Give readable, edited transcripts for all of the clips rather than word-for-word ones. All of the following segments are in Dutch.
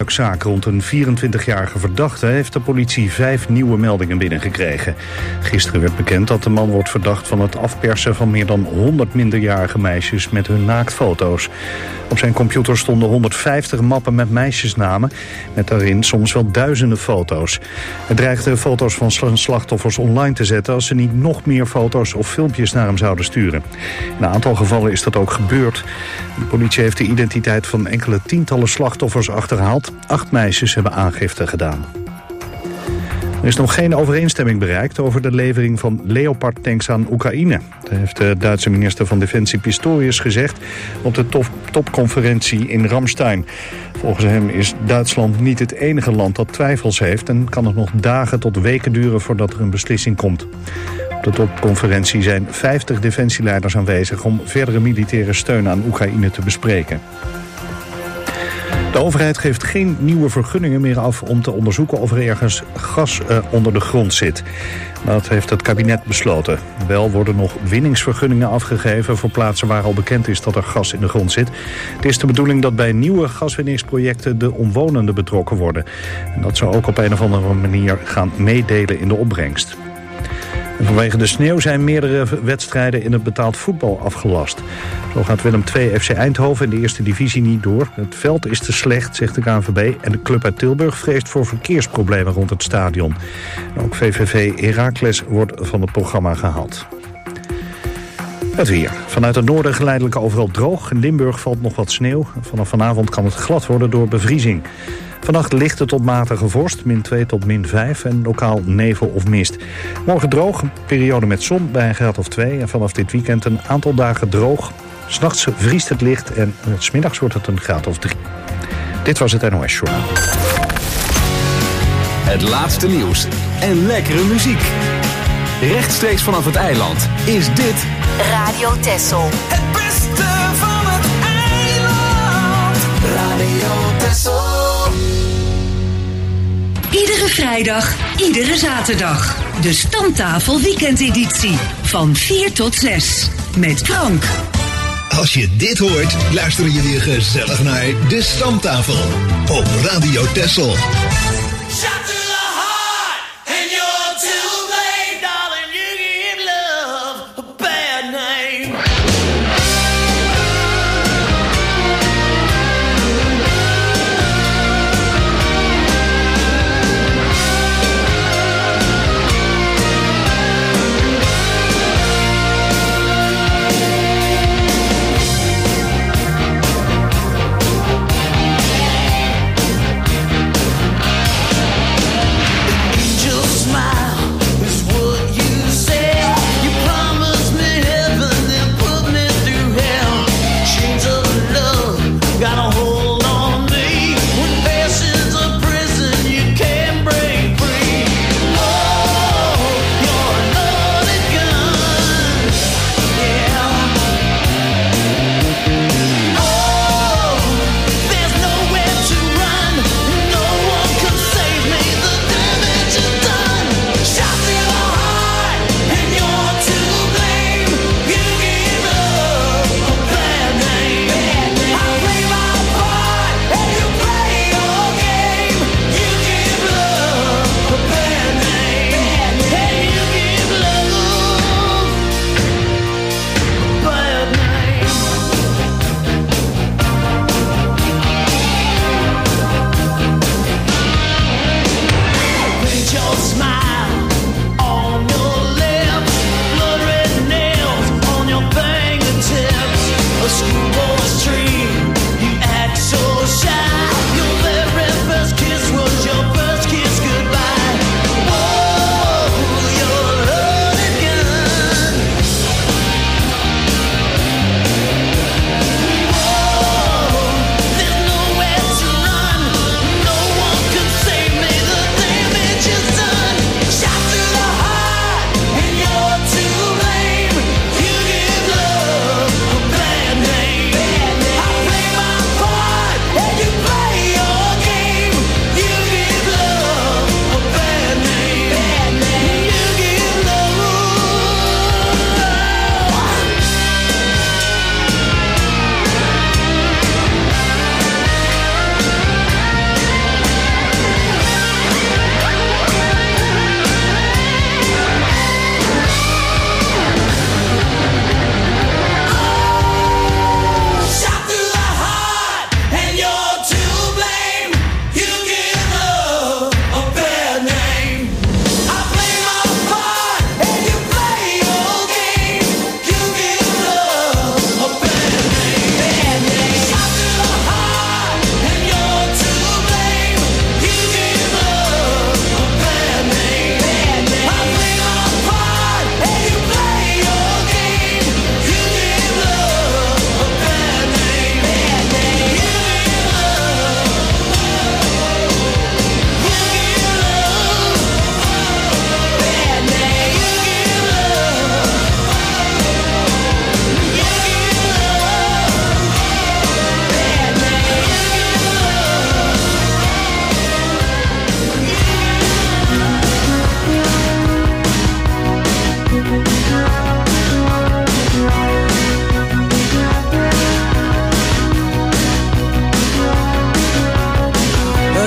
drugszaak rond een 24-jarige verdachte heeft de politie 5 nieuwe meldingen binnengekregen. Gisteren werd bekend dat de man wordt verdacht van het afpersen van meer dan 100 minderjarige meisjes met hun naaktfoto's. Op zijn computer stonden 150 mappen met meisjesnamen, met daarin soms wel duizenden foto's. Hij dreigde foto's van slachtoffers online te zetten als ze niet nog meer foto's of filmpjes naar hem zouden sturen. In een aantal gevallen is dat ook gebeurd. De politie heeft de identiteit van enkele tientallen slachtoffers achterhaald. 8 meisjes hebben aangifte gedaan. Er is nog geen overeenstemming bereikt over de levering van Leopard-tanks aan Oekraïne. Dat heeft de Duitse minister van Defensie Pistorius gezegd op de topconferentie in Ramstein. Volgens hem is Duitsland niet het enige land dat twijfels heeft en kan het nog dagen tot weken duren voordat er een beslissing komt. Op de topconferentie zijn 50 defensieleiders aanwezig om verdere militaire steun aan Oekraïne te bespreken. De overheid geeft geen nieuwe vergunningen meer af om te onderzoeken of er ergens gas onder de grond zit. Dat heeft het kabinet besloten. Wel worden nog winningsvergunningen afgegeven voor plaatsen waar al bekend is dat er gas in de grond zit. Het is de bedoeling dat bij nieuwe gaswinningsprojecten de omwonenden betrokken worden. En dat zou ook op een of andere manier gaan meedelen in de opbrengst. En vanwege de sneeuw zijn meerdere wedstrijden in het betaald voetbal afgelast. Zo gaat Willem II FC Eindhoven in de eerste divisie niet door. Het veld is te slecht, zegt de KNVB. En de club uit Tilburg vreest voor verkeersproblemen rond het stadion. En ook VVV Heracles wordt van het programma gehaald. Het weer. Vanuit het noorden geleidelijk overal droog. In Limburg valt nog wat sneeuw. Vanaf vanavond kan het glad worden door bevriezing. Vannacht lichte tot matige vorst, -2 tot -5 en lokaal nevel of mist. Morgen droog, een periode met zon bij een graad of 2. En vanaf dit weekend een aantal dagen droog. 's Nachts vriest het licht en 's middags wordt het een graad of 3. Dit was het NOS Journaal. Het laatste nieuws en lekkere muziek. Rechtstreeks vanaf het eiland is dit Radio Texel. Het beste van het eiland. Radio Texel. Iedere vrijdag, iedere zaterdag. De Stamtafel weekendeditie. Van 4 tot 6. Met Frank. Als je dit hoort, luister je weer gezellig naar de Stamtafel. Op Radio Texel.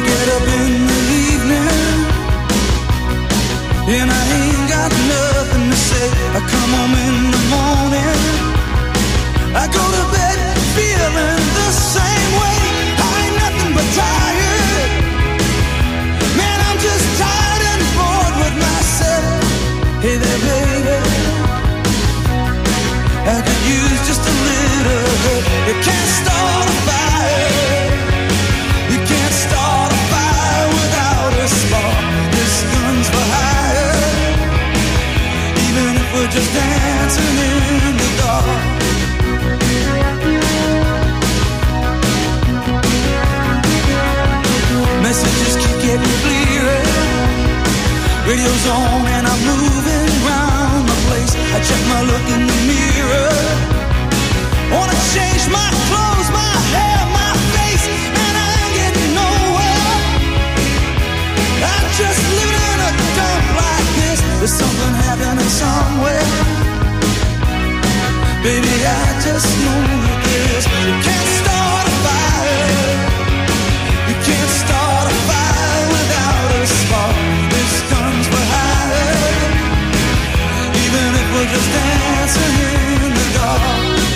get up in the evening and I ain't got nothing to say. I come home in the morning, I go to bed feeling the same way. I ain't nothing but tired. Man, I'm just tired and bored with myself. Hey there, baby, I could use just a little help. You can't start a fire. You can't start a fire without a spark. This gun's for hire, even if we're just dancing in the dark. Messages keep getting clearer. Radio's on and I'm moving around the place. I check my look in the mirror. Wanna change my clothes, my hair, my face, and I ain't getting nowhere. I'm just living in a dump like this. There's something happening somewhere. Baby, I just know this. You can't start a fire. You can't start a fire without a spark. This gun's for hire, even if we're just dancing in the dark.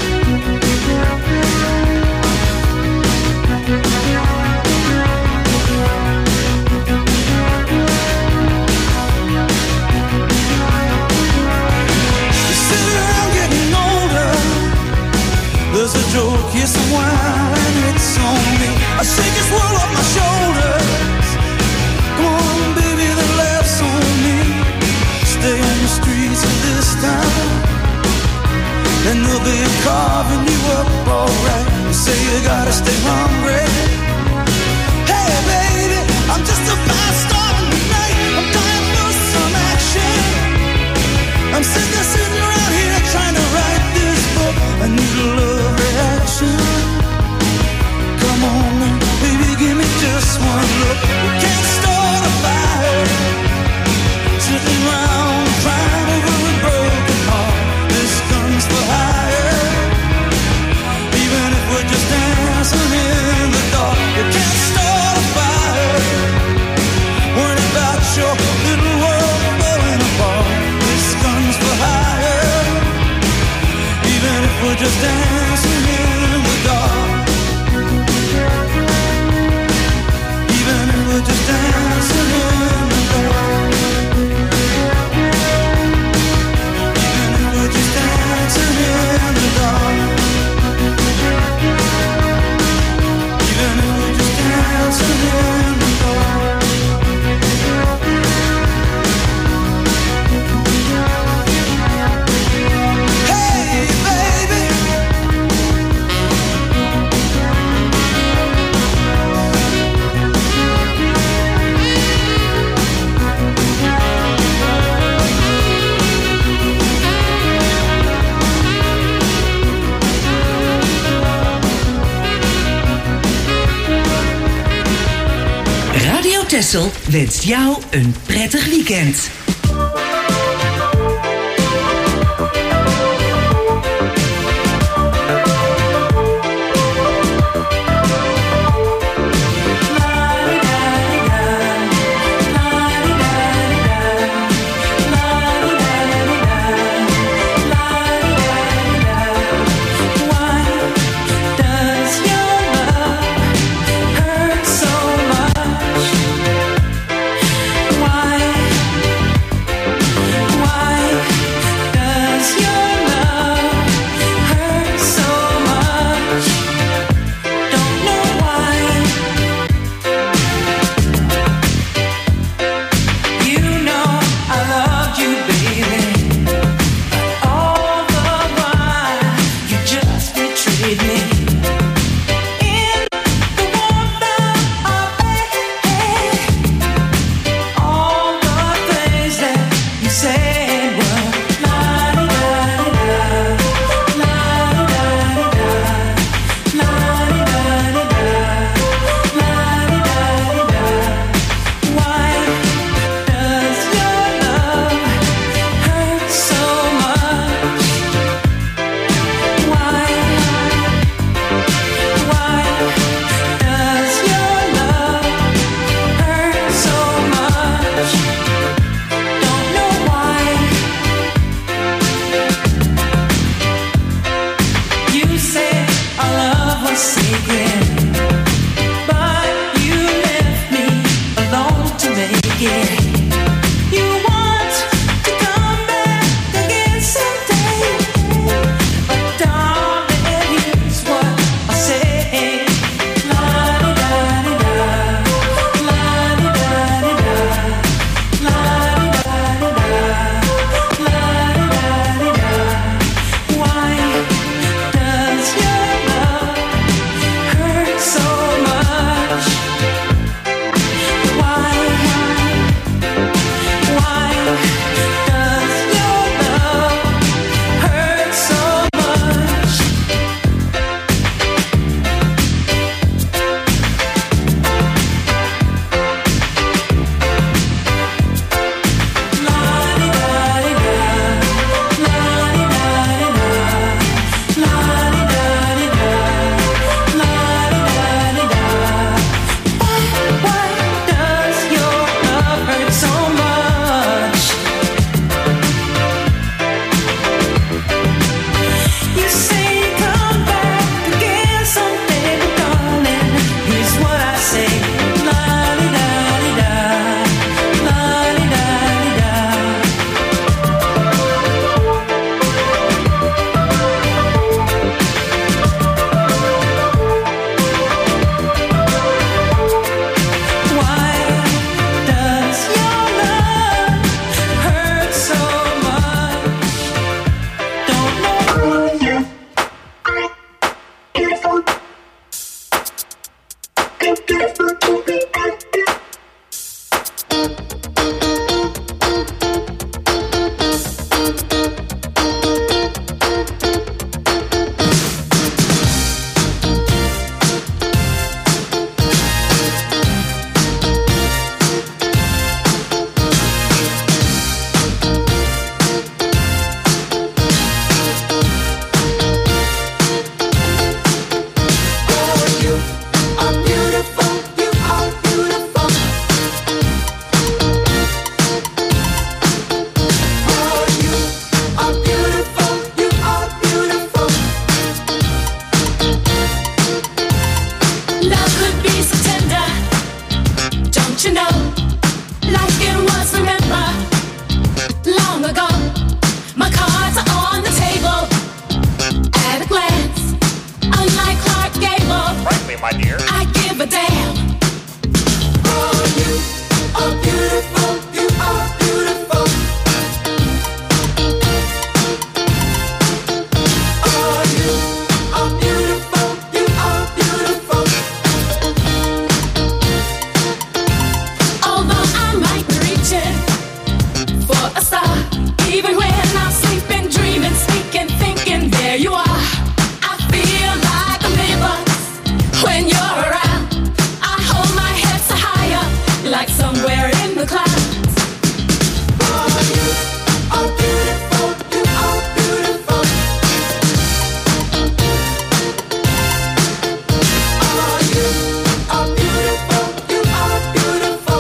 You sit around getting older. There's a joke, yes, a wine, it's on me. I shake this world off my shoulders. Come on, baby, the laughs on me. Stay on the streets of this town, and they'll be carving you up alright. You say you gotta stay hungry. Hey, baby, I'm just about starting tonight. I'm dying for some action. I'm sitting around here trying to write this book. I need a love reaction. Come on now, baby, give me just one look. You can't start a fire, sitting around crying over a broken heart. This gun's for hire, even if we're just dancing in the dark. You can't start a fire, worrying about your little world falling apart. This gun's for hire, even if we're just dancing in the dark. Even if we're just dancing in the dark. Even if we're just dancing in the dark. Even if we're just dancing in the dark. Hey, baby. Radio Texel wenst jou een prettig weekend. Why you know, like it was, remember, long ago. My cards are on the table, at a glance, unlike Clark Gable. Frankly, my dear, I give a damn. Oh, you are beautiful, you are beautiful. Oh, you are beautiful, you are beautiful. Although I might be reaching for a star, even when I'm sleeping, dreaming, speaking, thinking, there you are. I feel like a million bucks when you're around. I hold my head so higher, like somewhere in the clouds. Oh, you are beautiful, you are beautiful. Oh, you are beautiful, you are beautiful.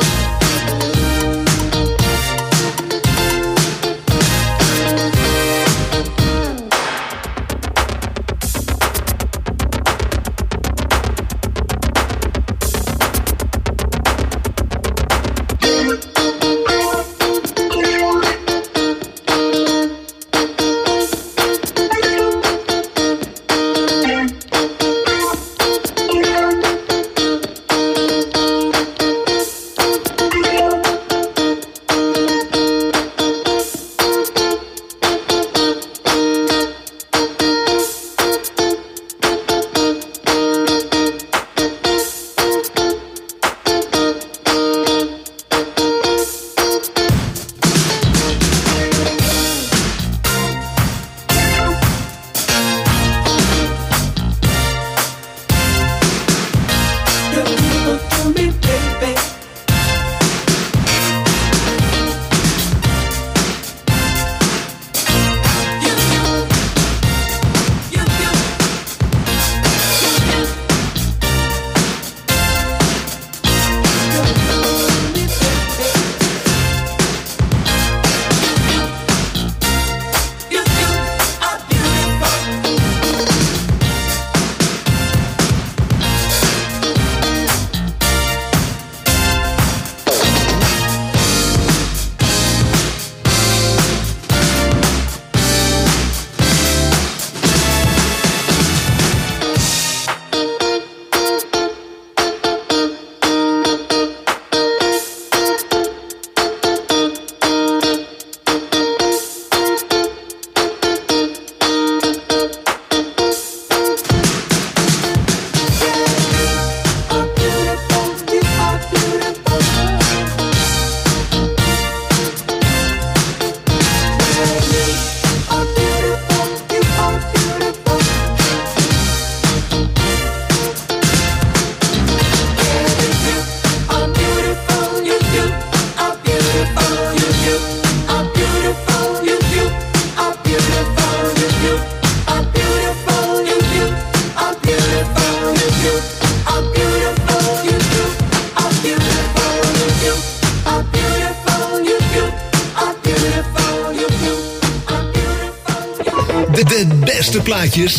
De beste plaatjes,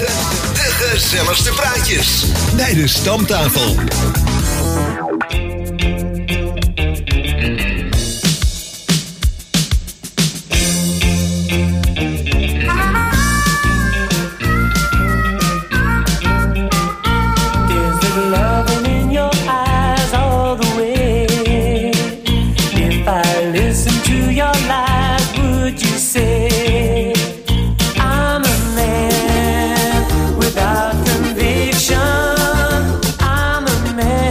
de gezelligste praatjes bij de Stamtafel. Man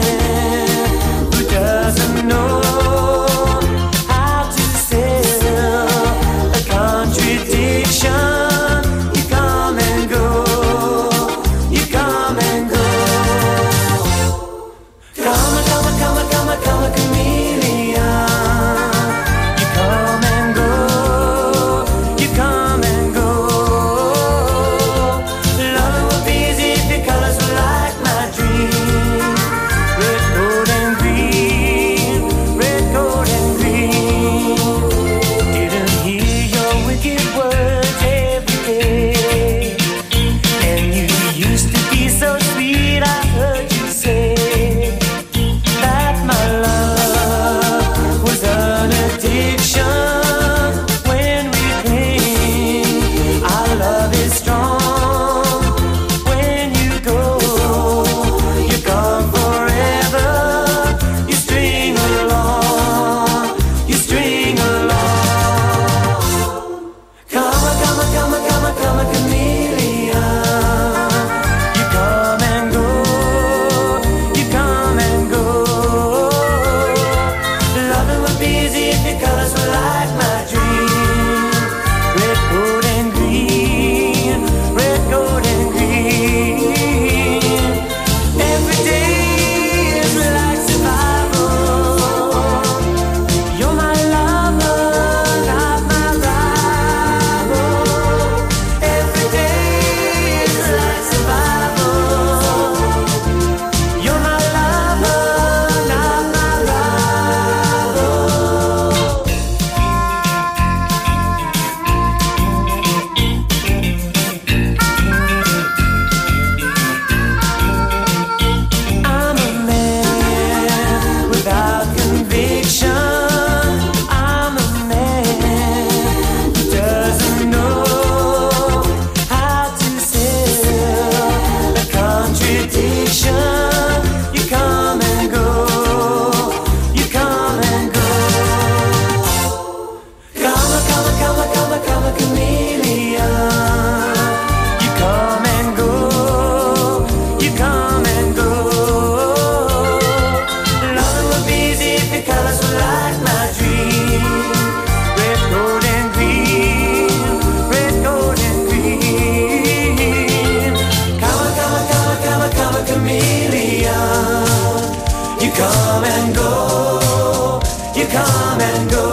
if your colors were like my dream. Red, gold, and green. Red, gold, and green. Come, come, come, come, come, chameleon. You come and go. You come and go.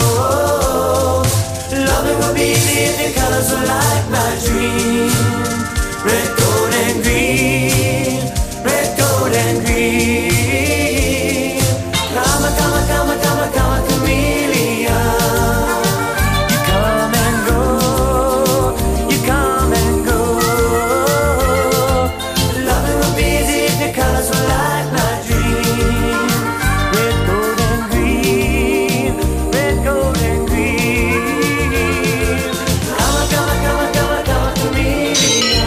Loving would be if your colors were like my dream. Red, gold, and green. Red, gold, and green. Come, come, come, come, come, chameleon. You come and go. You come and go. Loving would be if your colors were like my dream. Red, gold, and green. Red, gold, and green. Come, come, come, come, come, chameleon.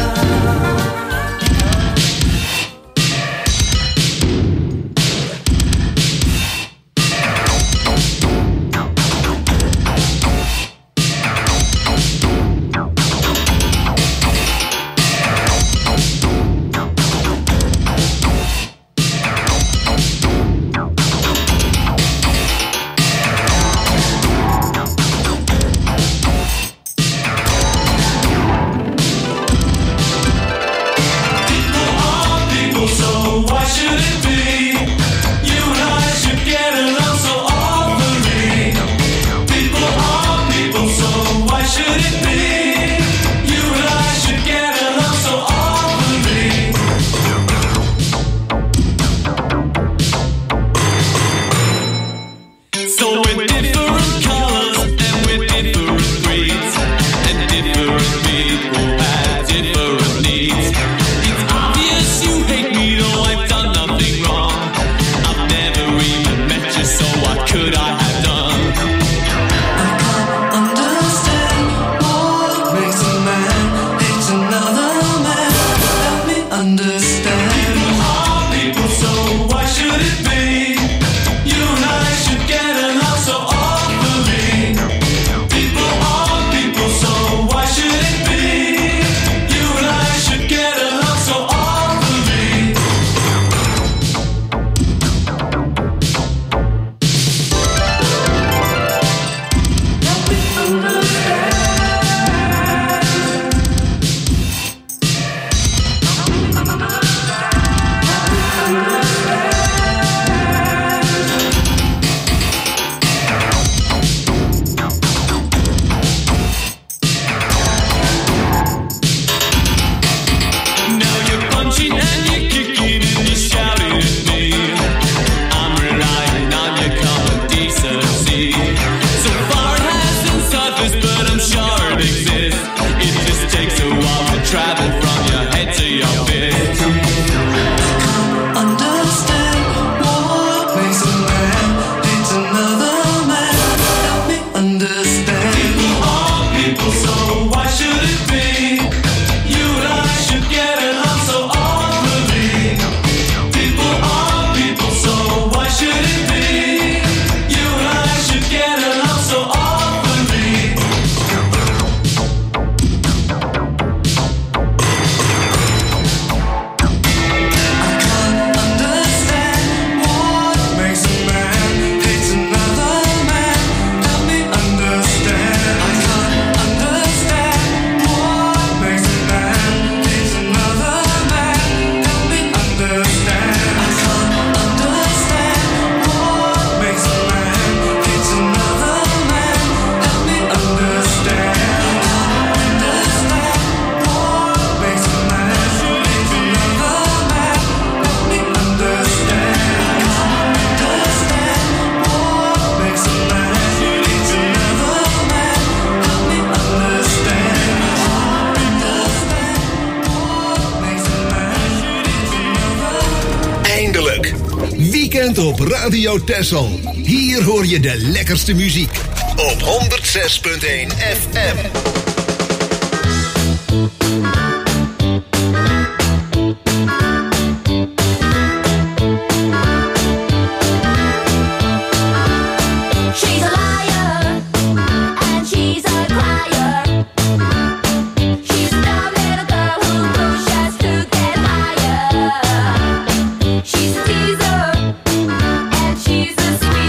Weekend op Radio Texel. Hier hoor je de lekkerste muziek. Op 106.1 FM. She's a liar, and she's a crier. She's a dumb little girl who pushes to get higher. She's a teaser, and she's a sweet.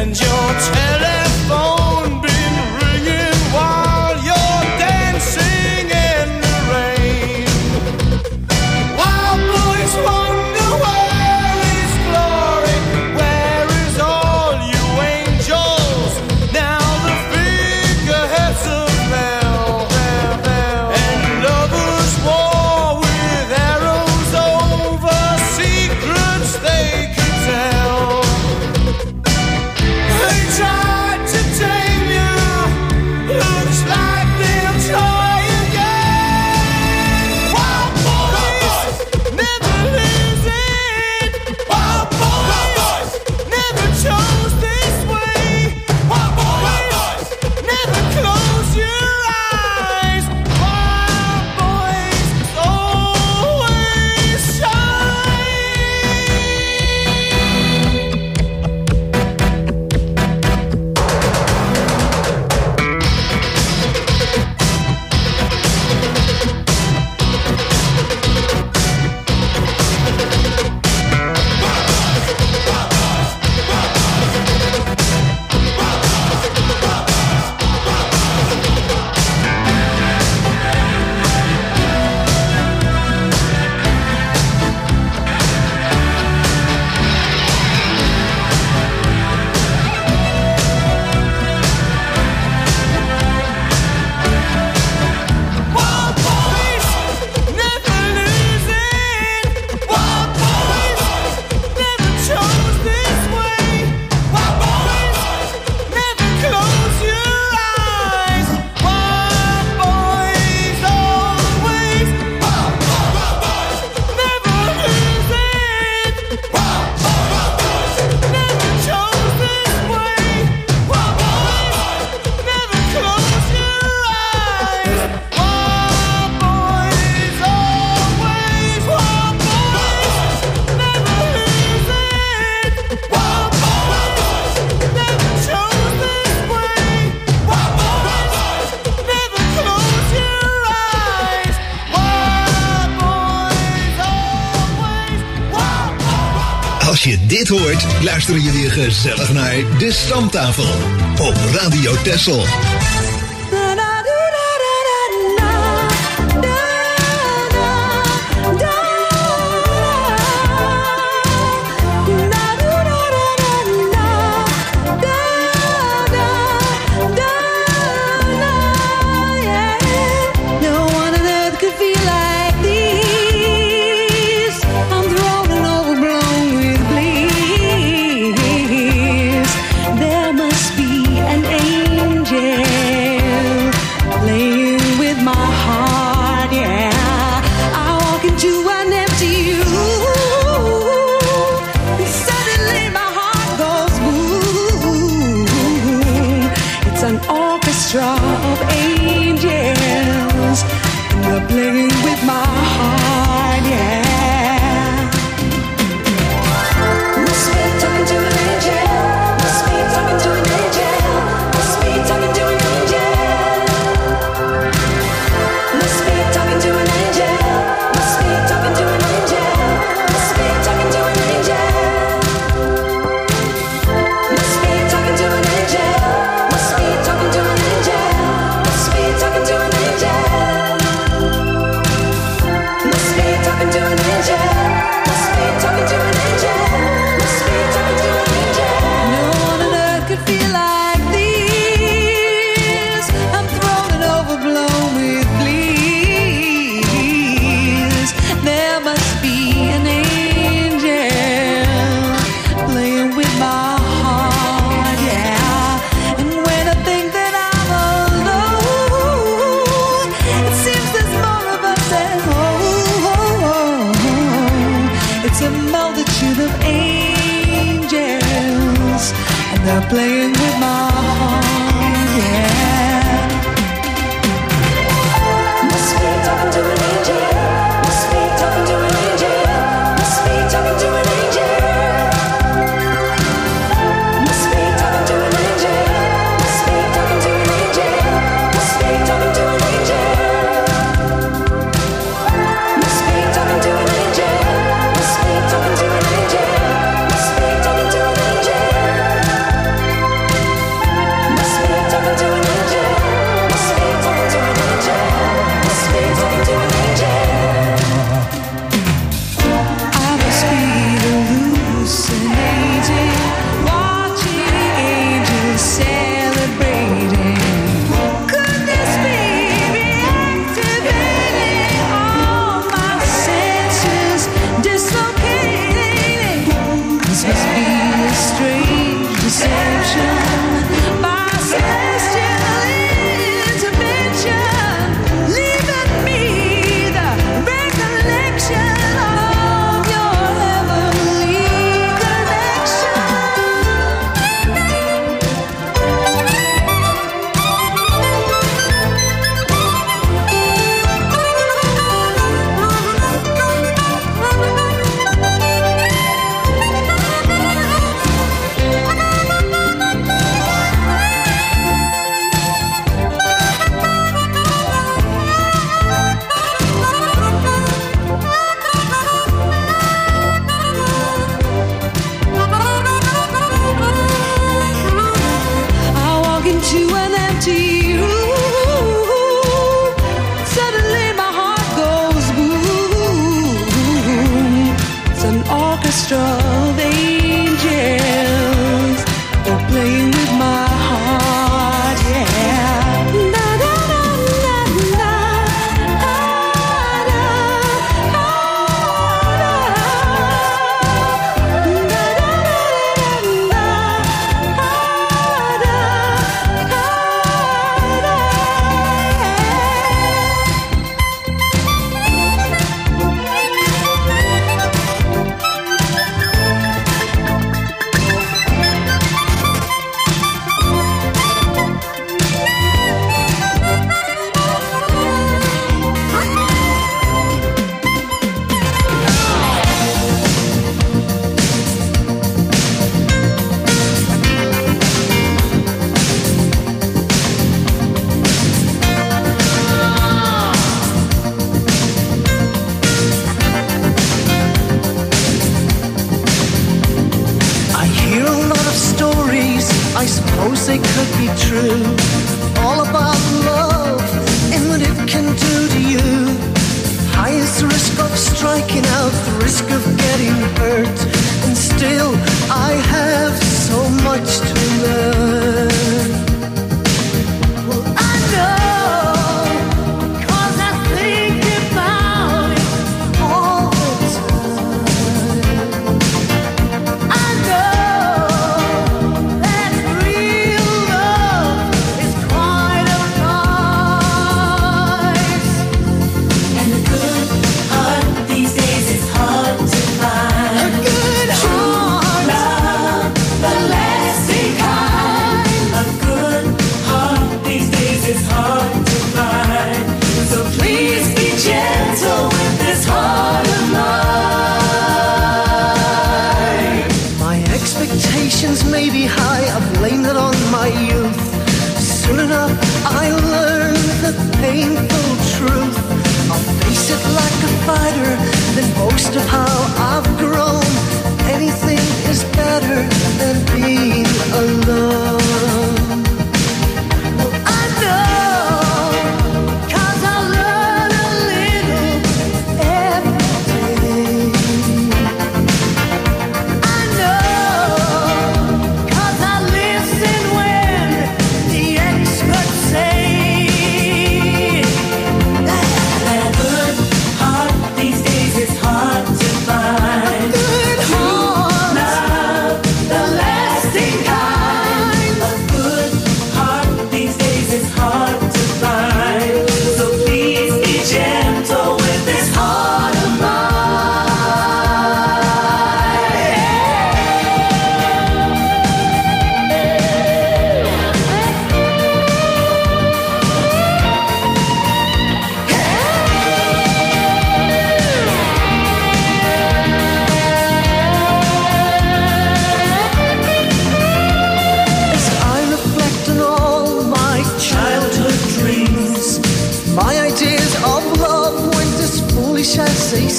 and your telephone been ringing while you're dancing in the rain. Wild boys wonder where is glory, where is all you angels? Now the figureheads of hell, and lovers war with arrows over secrets they could tell. They tried to tame you, looks like they'll try again. Wild boys never lose it. Wild boys never chose this way. Wild boys never close your eyes. Wild boys always shine. Wild boys never lose it. Wild boys never chose this way. Wild boys never close your eyes. Wild boys always. Wild boys never lose it. Wild boys never chose this way. Wild boys never close your eyes. Wild boys always. Wild boys never lose it. Wild boys never chose this way. Wild boys never close your eyes. Wild boys always. Wild boys. Als je dit hoort, luister je weer gezellig naar De Stamtafel op Radio Texel. No one on earth could feel like this. I'm thrown and overblown with bliss. There must be an angel playing with my heart, yeah. I walk into an empty room, and suddenly my heart goes boom. It's an orchestra of angels, and they're playing with my heart, yeah. Must be talking to an angel. Must be talking to an angel. Must be talking to an angel. Must be talking to an angel. Must be talking to an angel. Must be talking to an angel. Must be talking to an angel. Must be talking to an angel. Must be talking to an angel. Must be talking to an angel. Must be talking to an angel. Must be talking to an angel. No one on earth could feel like this. I'm thrown and overblown with bliss. There must be an angel playing with my heart, yeah. And when I think that I'm alone, it seems there's more of us at home. It's a multitude of angels, and they're playing with my heart, yeah. Must be talking to an angel. Must be talking to an angel. Must be talking to an angel. Must be talking to an angel. Must be talking to an angel. Must be talking to an angel. Must be talking to an angel. Must be talking to an angel. Must be talking to an angel.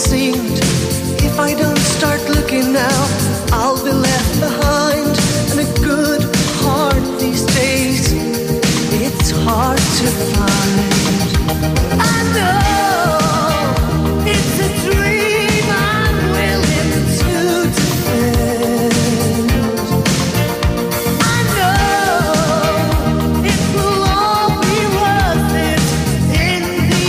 seemed. If I don't start looking now, I'll be left behind. And a good heart these days, it's hard to find. I know it's a dream I'm willing to defend. I know it will all be worth it in the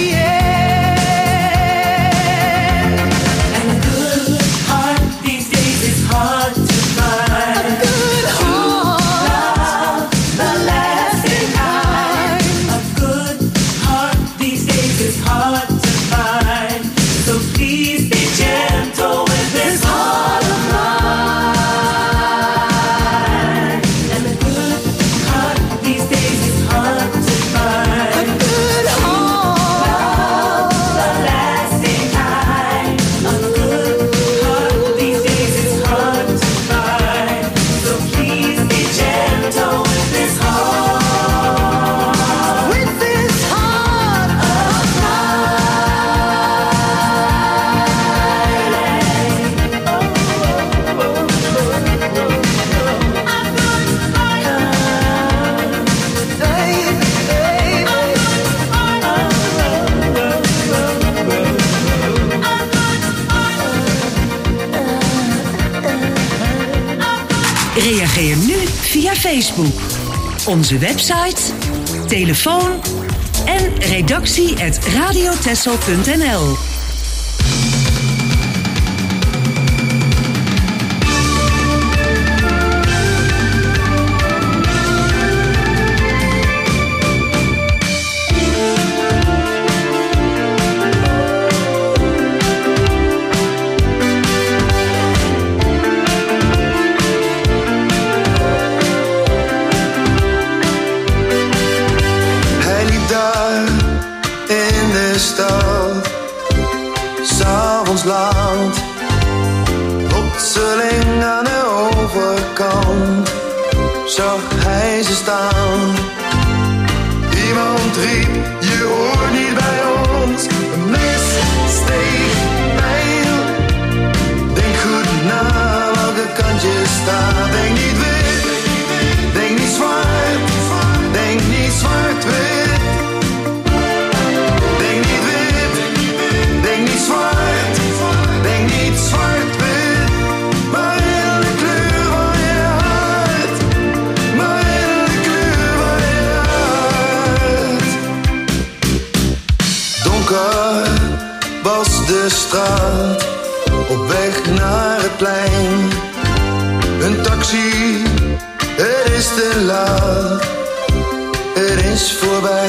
end. And a good heart these days is hard to find. A good heart, the lasting kind. A good heart these days is hard to find. So please be gentle with this heart of mine. And a good heart these days is hard to find. A good heart, The lasting kind. A good heart these days is hard to find. So please be gentle with this heart. with this heart of Reageer nu via Facebook, onze website, telefoon en redactie@radiotessel.nl. Hij liep daar in de stad, 's'avonds laat, plotseling aan de overkant zag hij ze staan. Iemand riep, je hoort niet bij ons, een mes steeg pijl. Denk goed na welke kant je staat, denk niet wit, denk niet zwart, denk niet zwart-wit. Denk niet wit, denk niet zwart, denk niet zwart-wit. Maar in de kleur van je hart, maar in de kleur van je hart. Donker was de straat, op weg naar het plein. Een taxi, het is te laat, het is voorbij.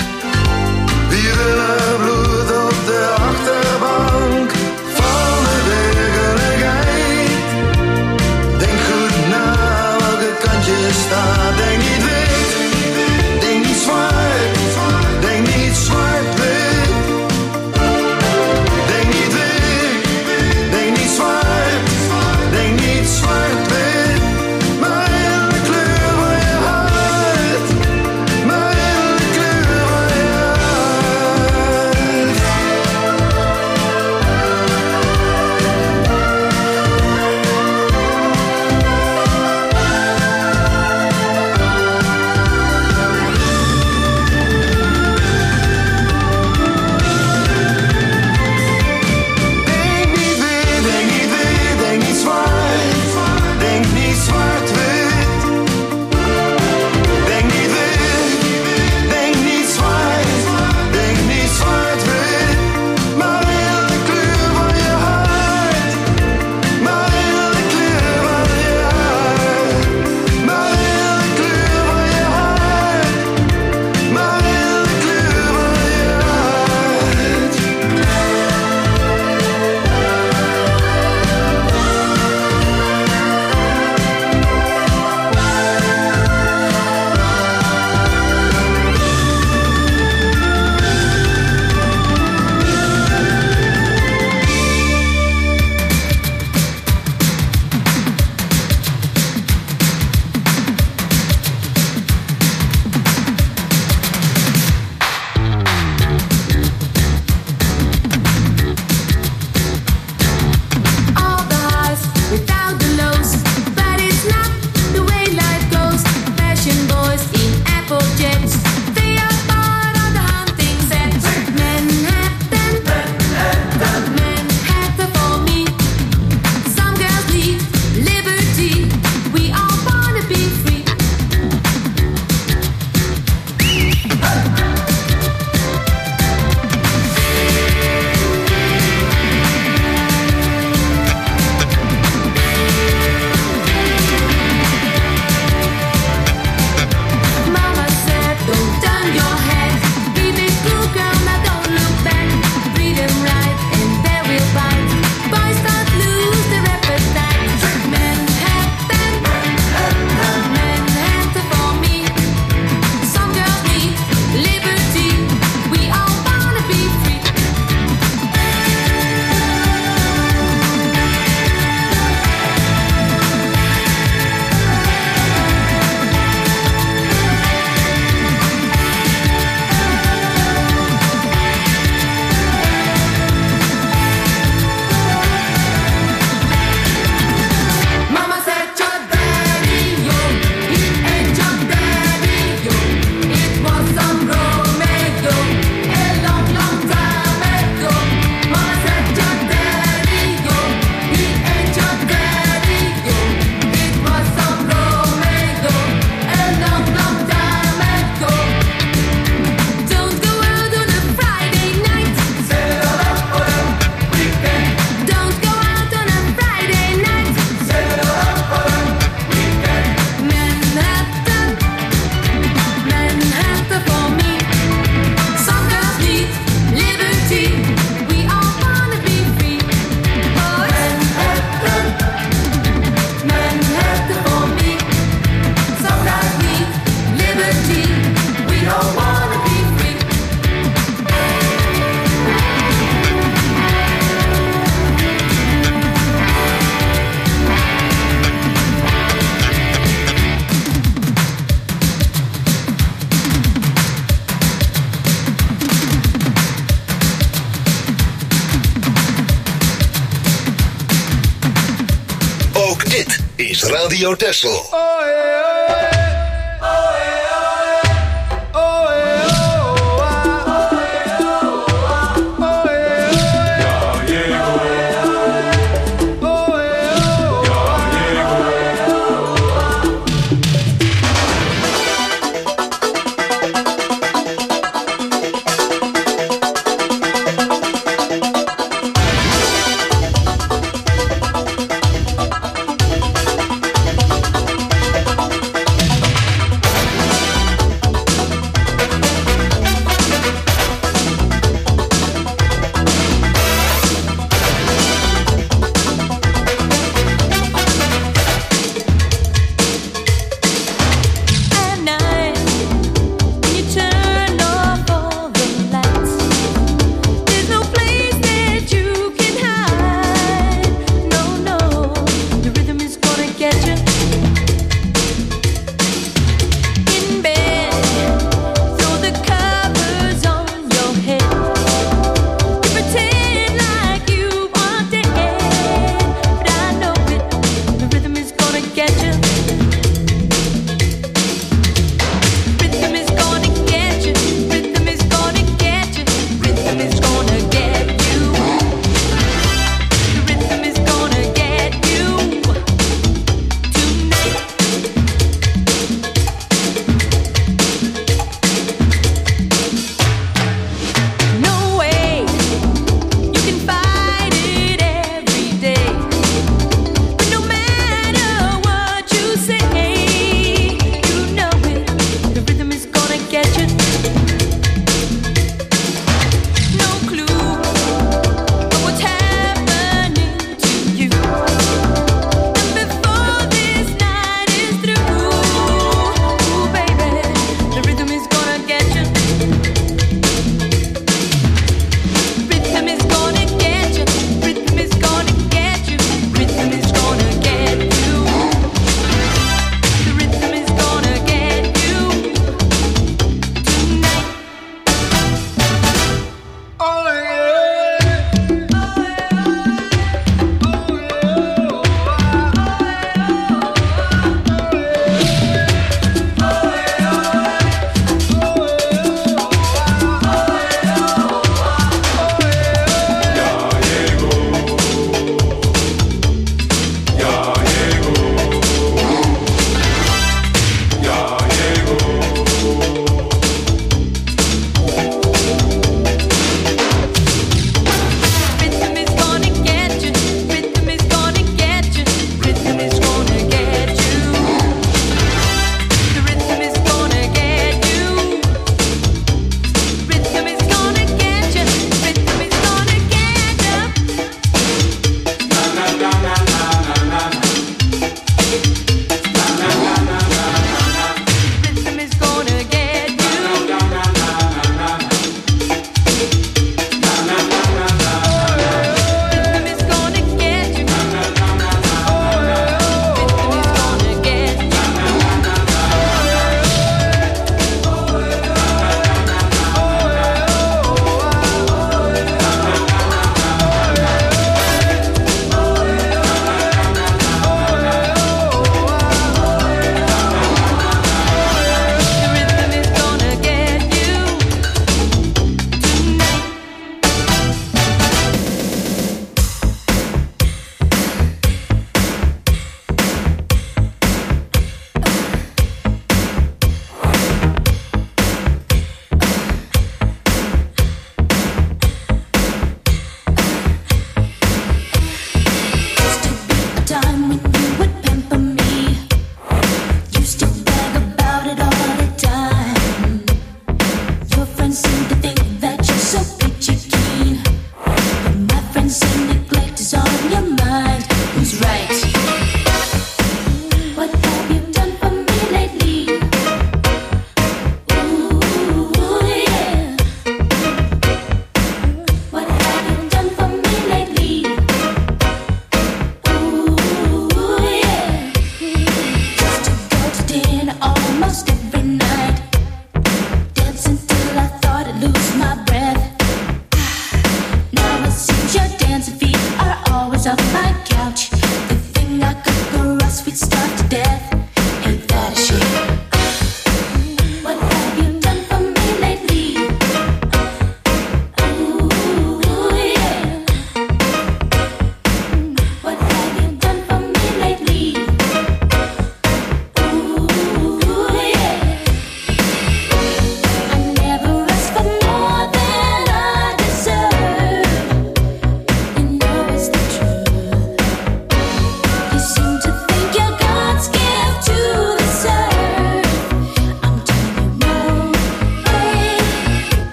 Wieren bloed op de achterbank van de werkelijkheid. Denk goed na welke kant je staat. Denk niet wit, denk niet zwart, denk niet zwart-wit. Denk niet wit, denk niet zwart, denk niet zwart-wit. Maar in de kleur van je hart, maar in de kleur van Radio Texel.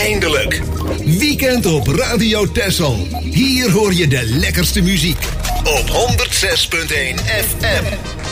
Eindelijk. Weekend op Radio Texel. Hier hoor je de lekkerste muziek. Op 106.1 FM.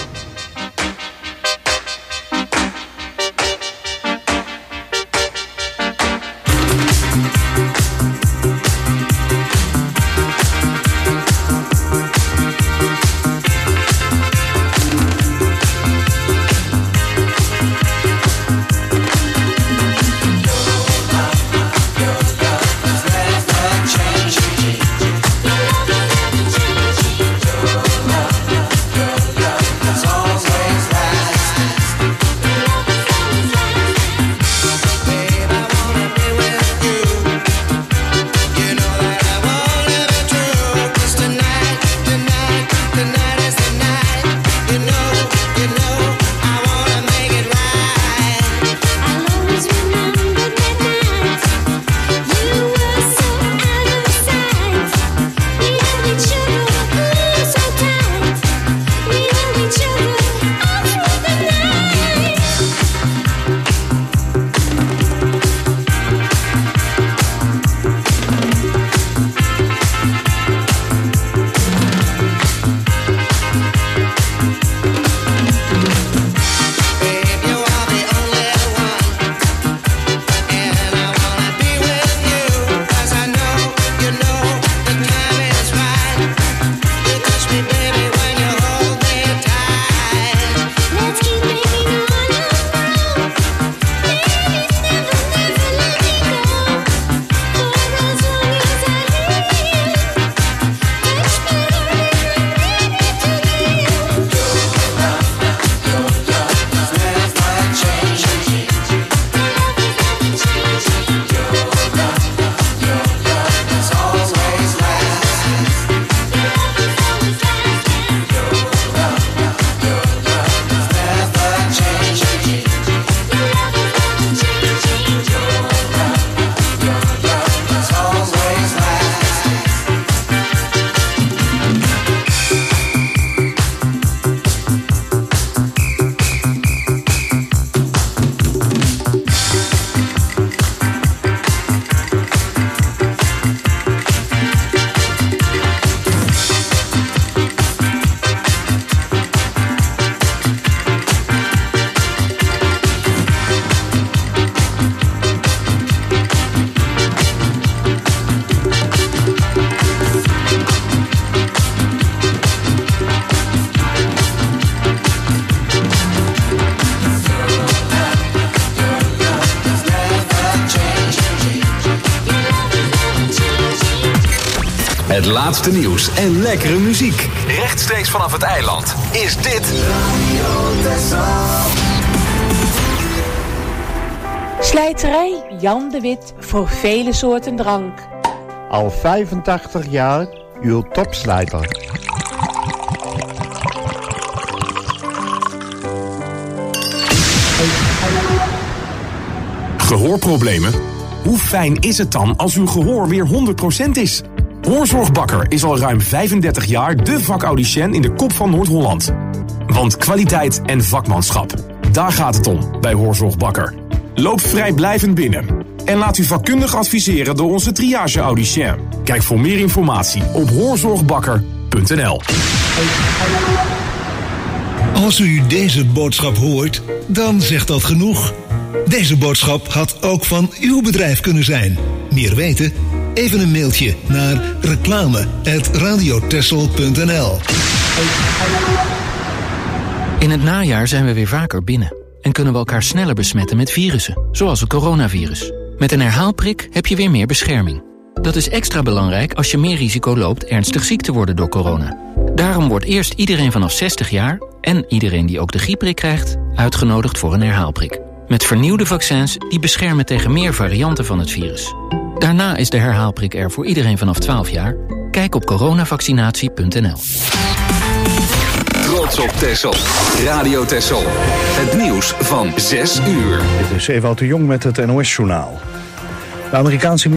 Het laatste nieuws en lekkere muziek. Rechtstreeks vanaf het eiland is dit Radio Texel. Slijterij Jan de Wit voor vele soorten drank. Al 85 jaar uw topslijter. Gehoorproblemen? Hoe fijn is het dan als uw gehoor weer 100% is? Hoorzorgbakker is al ruim 35 jaar de vakaudicien in de kop van Noord-Holland. Want kwaliteit en vakmanschap, daar gaat het om bij Hoorzorgbakker. Loop vrijblijvend binnen en laat u vakkundig adviseren door onze triage-audicien. Kijk voor meer informatie op hoorzorgbakker.nl. Als u deze boodschap hoort, dan zegt dat genoeg. Deze boodschap had ook van uw bedrijf kunnen zijn. Meer weten? Even een mailtje naar reclame@radiotexel.nl. In het najaar zijn we weer vaker binnen en kunnen we elkaar sneller besmetten met virussen, zoals het coronavirus. Met een herhaalprik heb je weer meer bescherming. Dat is extra belangrijk als je meer risico loopt ernstig ziek te worden door corona. Daarom wordt eerst iedereen vanaf 60 jaar en iedereen die ook de griepprik krijgt uitgenodigd voor een herhaalprik. Met vernieuwde vaccins die beschermen tegen meer varianten van het virus. Daarna is de herhaalprik er voor iedereen vanaf 12 jaar. Kijk op coronavaccinatie.nl. Trots op Texel. Radio Texel. Het nieuws van 6 uur. Dit is Ewout de Jong met het NOS-journaal. De Amerikaanse